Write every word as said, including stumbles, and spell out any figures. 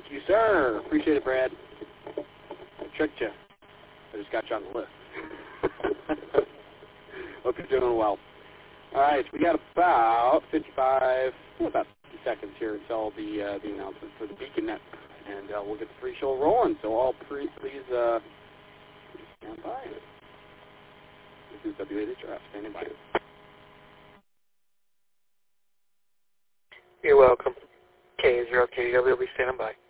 Thank you, sir. Appreciate it, Brad. I tricked you. I just got you on the list. Hope you're doing well. All right, we got about fifty-five, about fifty seconds here until the uh, the announcement for the BeaconNet, and uh, we'll get the free show rolling. So all pre- please uh, stand by. This is W A H R F standing by. You're welcome. K zero K W will be standing by.